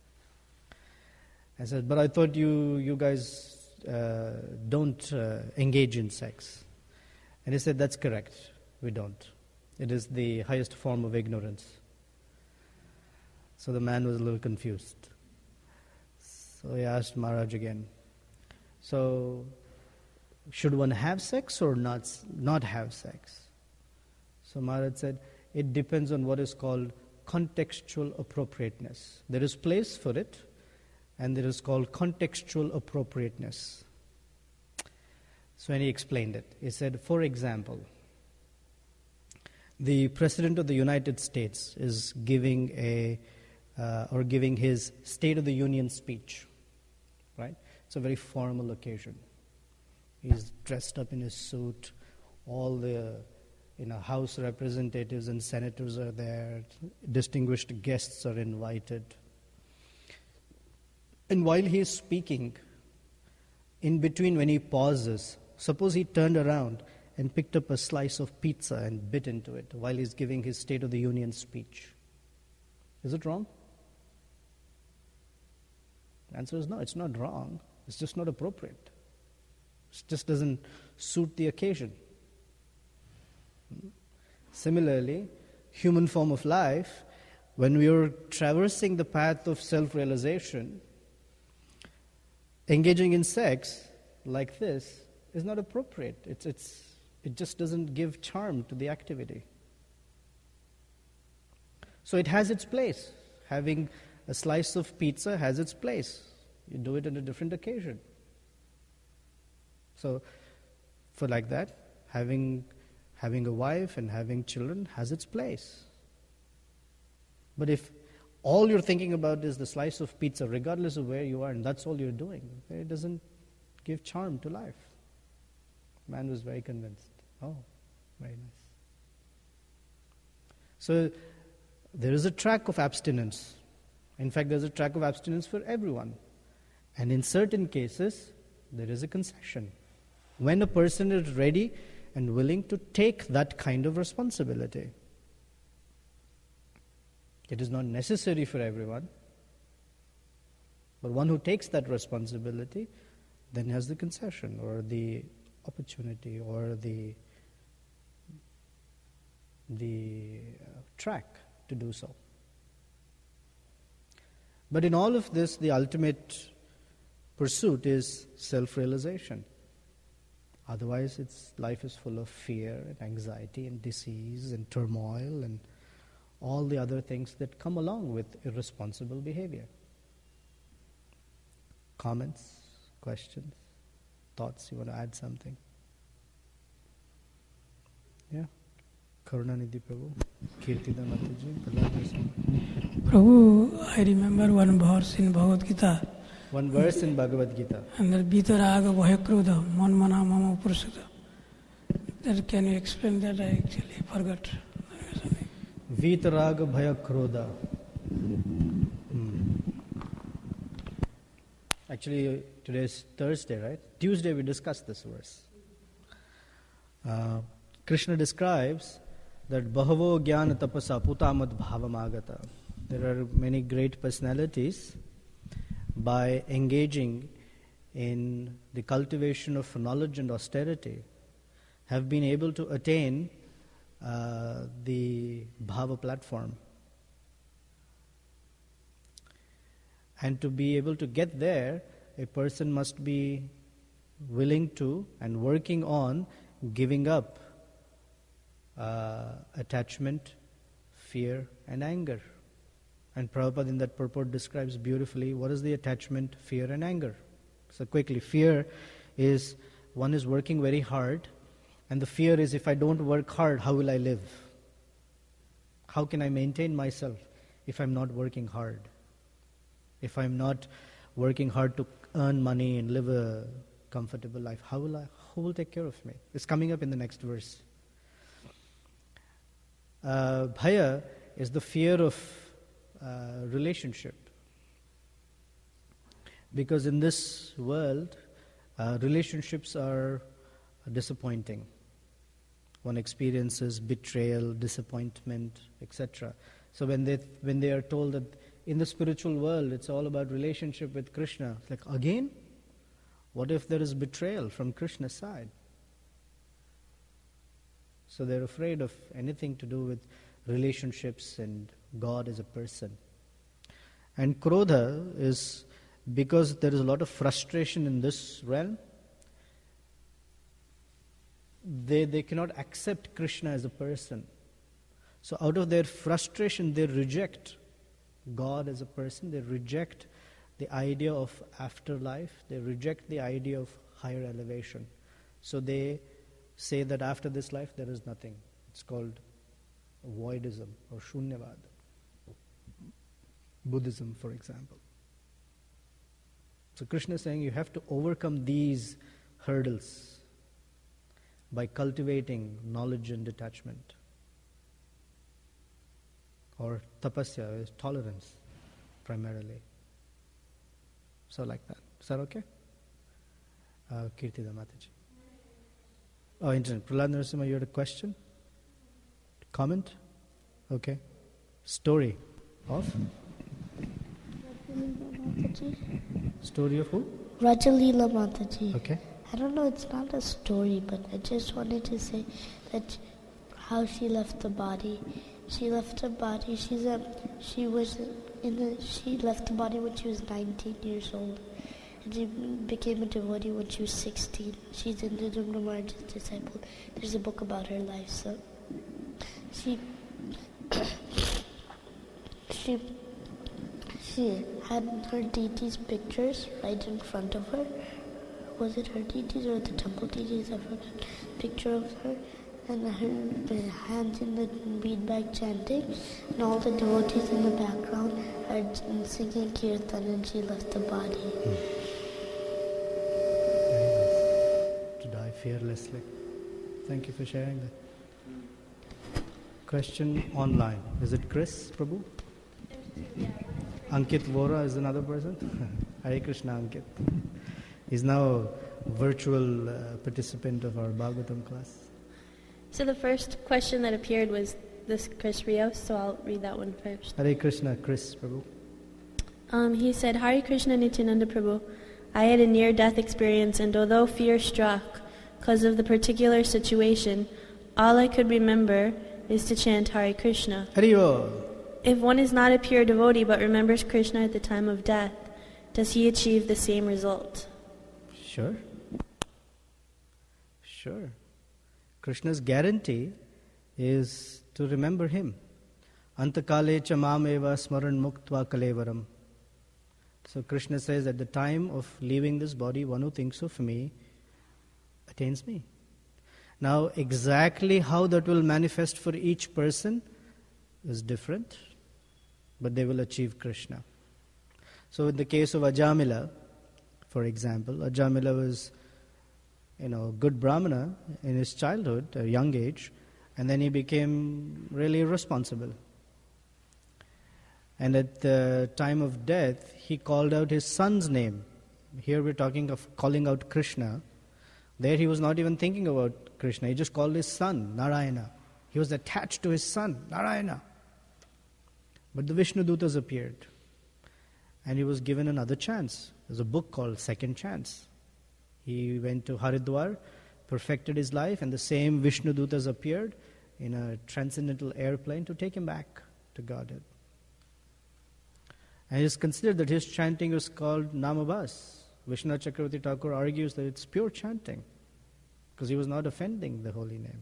I said, but I thought you guys don't engage in sex. And he said, that's correct, we don't. It is the highest form of ignorance. So the man was a little confused. So he asked Maharaj again, so should one have sex or not have sex? So Maharaj said, it depends on what is called contextual appropriateness. There is place for it, and there is called contextual appropriateness. So when he explained it, he said, for example, the President of the United States is giving his State of the Union speech, right? It's a very formal occasion. He's dressed up in his suit. All the House representatives and senators are there. Distinguished guests are invited. And while he is speaking, in between when he pauses, suppose he turned around and picked up a slice of pizza and bit into it while he's giving his State of the Union speech. Is it wrong? The answer is no, it's not wrong. It's just not appropriate. It just doesn't suit the occasion. Similarly, human form of life, when we are traversing the path of self-realization, engaging in sex like this is not appropriate. It just doesn't give charm to the activity. So it has its place. Having a slice of pizza has its place. You do it on a different occasion. So for like that, having a wife and having children has its place. But if all you're thinking about is the slice of pizza, regardless of where you are, and that's all you're doing, it doesn't give charm to life. Man was very convinced. Oh, very nice. So there is a track of abstinence. In fact, there's a track of abstinence for everyone. And in certain cases, there is a concession. When a person is ready and willing to take that kind of responsibility. It is not necessary for everyone, but one who takes that responsibility then has the concession or the opportunity or the track to do so. But in all of this, the ultimate pursuit is self-realization. Otherwise, life is full of fear and anxiety and disease and turmoil and all the other things that come along with irresponsible behavior. Comments, questions, thoughts? You want to add something? Yeah? Karunanidhi Prabhu, Kirtida Mataji, Prabhu, I remember one verse in Bhagavad Gita. One verse in Bhagavad Gita. And the Vitaraga Bhayakrodha, Manmana Mama Purusada. Can you explain that? I actually forgot. Vitaraga Bhayakrodha. I Actually, today's Thursday, right? Tuesday we discussed this verse. Krishna describes that Bahavo Jnana Tapasa Putamad Bhavamagata. There are many great personalities by engaging in the cultivation of knowledge and austerity have been able to attain the Bhava platform. And to be able to get there, a person must be willing to and working on giving up attachment, fear, and anger. And Prabhupada in that purport describes beautifully what is the attachment, fear, and anger. So quickly, fear is one is working very hard, and the fear is if I don't work hard, how will I live? How can I maintain myself if I'm not working hard? If I'm not working hard to earn money and live a comfortable life, who will take care of me? It's coming up in the next verse. Bhaya is the fear of relationship. Because in this world, relationships are disappointing. One experiences betrayal, disappointment, etc. So when they are told that in the spiritual world it's all about relationship with Krishna, it's like, again? What if there is betrayal from Krishna's side? So they're afraid of anything to do with relationships and God as a person. And Krodha is because there is a lot of frustration in this realm. They cannot accept Krishna as a person. So out of their frustration, they reject God as a person. They reject the idea of afterlife. They reject the idea of higher elevation. So they say that after this life there is nothing. It's called voidism or shunyavad. Buddhism, for example. So Krishna is saying you have to overcome these hurdles by cultivating knowledge and detachment. Or tapasya is tolerance, primarily. So like that. Is that okay? Kirtida Mataji. Oh, internet. Prahlad Narasimha, you had a question? Comment? Okay. Story of? Story of who? Rajalila Mataji. Okay. I don't know, it's not a story, but I just wanted to say that how she left the body. She left the body. She left the body when she was 19 years old, and she became a devotee when she was 16. She's in the Jumna Maharaj's disciple. There's a book about her life. So she had her deities' pictures right in front of her. Was it her deities or the temple deities? I forgot. Picture of her. And her hands in the bead bag chanting, and all the devotees in the background are singing kirtan, and she left the body. Very nice. To die fearlessly. Thank you for sharing that. Question online. Is it Chris Prabhu? Ankit Vora is another person? Hare Krishna Ankit. He's now a virtual participant of our Bhagavatam class. So the first question that appeared was this Chris Rios, so I'll read that one first. Hare Krishna, Chris Prabhu. He said, Hare Krishna Nityananda Prabhu, I had a near-death experience, and although fear struck because of the particular situation, all I could remember is to chant Hare Krishna. Hariyo. If one is not a pure devotee but remembers Krishna at the time of death, does he achieve the same result? Sure. Sure. Krishna's guarantee is to remember him. Antakale cha mameva smaran muktva kalevaram. So Krishna says, at the time of leaving this body, one who thinks of me attains me. Now, exactly how that will manifest for each person is different, but they will achieve Krishna. So in the case of Ajamila, for example, Ajamila was a good Brahmana in his childhood, a young age, and then he became really irresponsible. And at the time of death, he called out his son's name Here we're talking of calling out Krishna. There he was not even thinking about Krishna. He just called his son, Narayana. He was attached to his son, Narayana. But the Vishnu Dutas appeared. And he was given another chance. There's a book called Second Chance. He went to Haridwar, perfected his life, and the same Vishnu Dutas appeared in a transcendental airplane to take him back to Godhead. And it is considered that his chanting was called Namabhas. Vishnu Chakravarti Thakur argues that it's pure chanting, because he was not offending the holy name.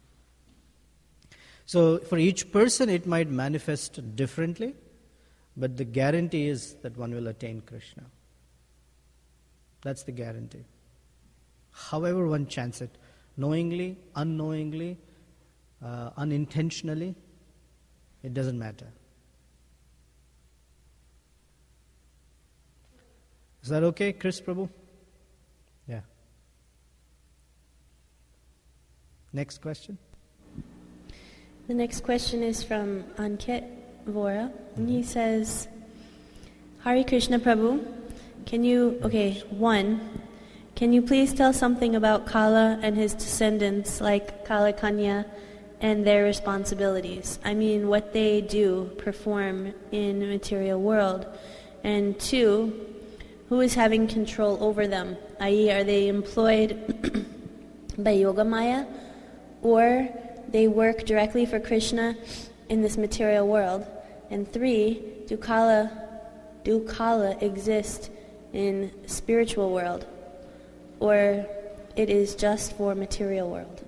So for each person it might manifest differently, but the guarantee is that one will attain Krishna. That's the guarantee. However one chants it, knowingly, unknowingly, unintentionally, it doesn't matter. Is that okay, Chris Prabhu? Yeah. Next question. The next question is from Ankit Vora, and he says, Hare Krishna Prabhu, can you please tell something about Kala and his descendants like Kala Kanya and their responsibilities? I mean, what they do, perform in the material world. And 2, who is having control over them? I.e., are they employed by Yogamaya, or they work directly for Krishna in this material world? And 3, do Kala exist in spiritual world, or it is just for material world?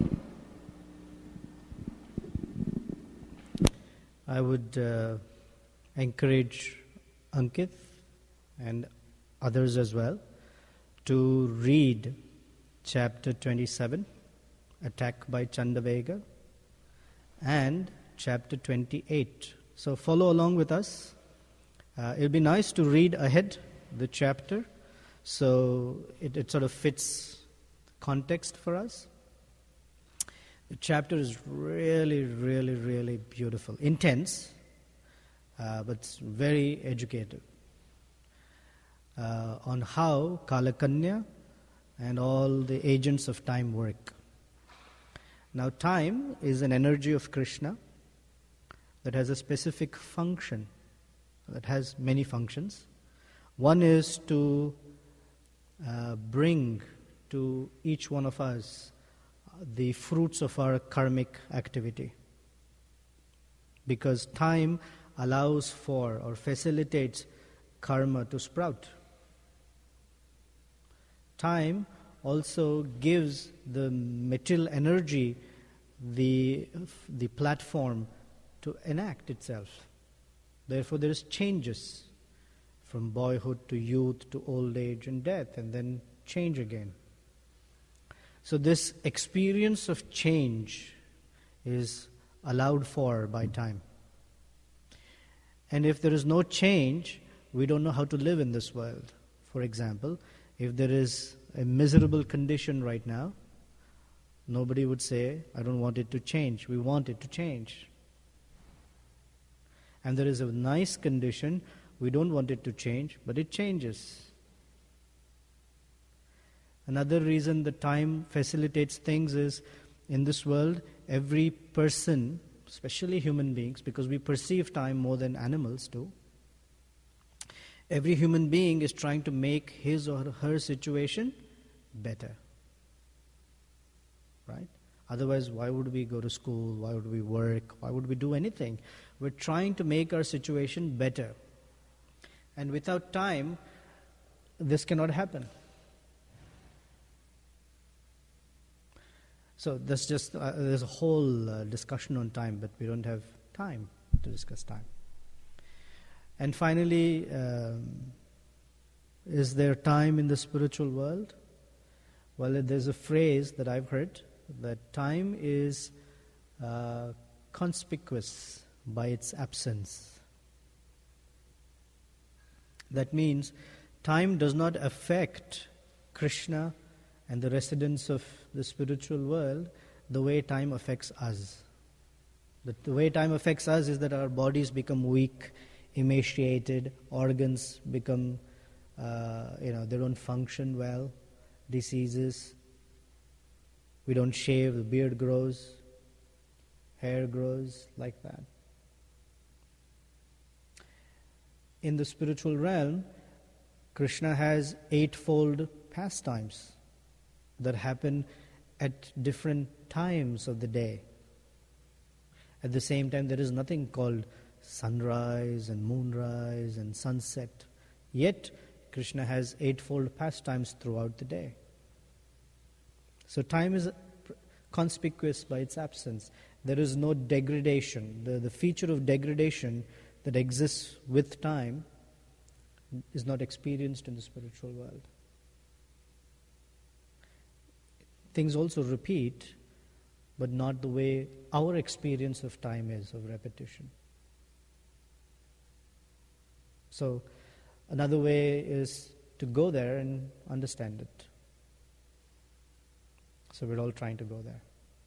I would encourage Ankit and others as well to read chapter 27, Attack by Chandavega, and chapter 28. So follow along with us. It'll be nice to read ahead the chapter, so it sort of fits context for us. The chapter is really, really, really beautiful. Intense, but it's very educative. On how Kalakanya and all the agents of time work. Now, time is an energy of Krishna that has a specific function, that has many functions. One is to bring to each one of us the fruits of our karmic activity. Because time allows for or facilitates karma to sprout. Time also gives the material energy the platform to enact itself. Therefore, there is changes from boyhood to youth to old age and death, and then change again. So this experience of change is allowed for by time. And if there is no change, we don't know how to live in this world. For example, if there is a miserable condition right now, nobody would say, I don't want it to change. We want it to change. And there is a nice condition, we don't want it to change, but it changes. Another reason that time facilitates things is, in this world, every person, especially human beings, because we perceive time more than animals do, every human being is trying to make his or her situation better. Right? Otherwise, why would we go to school? Why would we work? Why would we do anything? We're trying to make our situation better. And without time, this cannot happen. So there's a whole discussion on time, but we don't have time to discuss time. And finally, is there time in the spiritual world? Well, there's a phrase that I've heard, that time is conspicuous by its absence. That means time does not affect Krishna and the residents of the spiritual world the way time affects us. The way time affects us is that our bodies become weak, emaciated, organs become they don't function well, diseases. We don't shave, the beard grows, hair grows, like that. In the spiritual realm, Krishna has eightfold pastimes that happen at different times of the day. At the same time, there is nothing called sunrise and moonrise and sunset. Yet, Krishna has eightfold pastimes throughout the day. So time is conspicuous by its absence. There is no degradation. The feature of degradation that exists with time is not experienced in the spiritual world. Things also repeat, but not the way our experience of time is, of repetition. So, another way is to go there and understand it. So we're all trying to go there.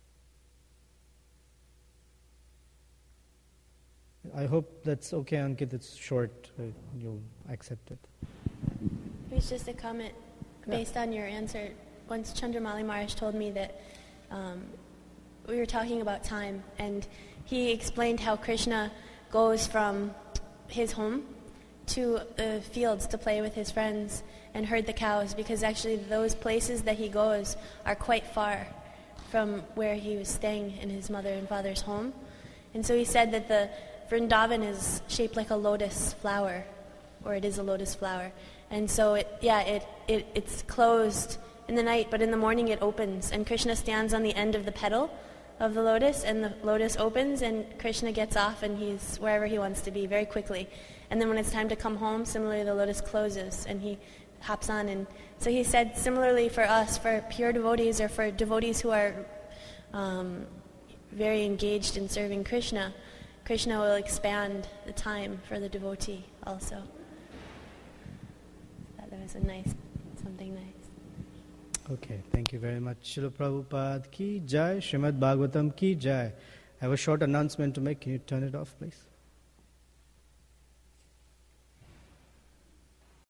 I hope that's okay, Ankit. It's short. You'll accept it. It was just a comment based on your answer. Once Chandramali Maharaj told me that we were talking about time, and he explained how Krishna goes from his home to the fields to play with his friends and herd the cows, because actually those places that he goes are quite far from where he was staying in his mother and father's home. And so he said that the Vrindavan is shaped like a lotus flower, or it is a lotus flower. And so it's closed in the night, but in the morning it opens, and Krishna stands on the end of the petal of the lotus, and the lotus opens, and Krishna gets off, and he's wherever he wants to be very quickly. And then when it's time to come home, similarly the lotus closes, and he hops on. And so he said, similarly for us, for pure devotees, or for devotees who are very engaged in serving Krishna, Krishna will expand the time for the devotee also. That was something nice. Okay, thank you very much. Srila Prabhupada ki jai, Srimad Bhagavatam ki jai. I have a short announcement to make. Can you turn it off, please?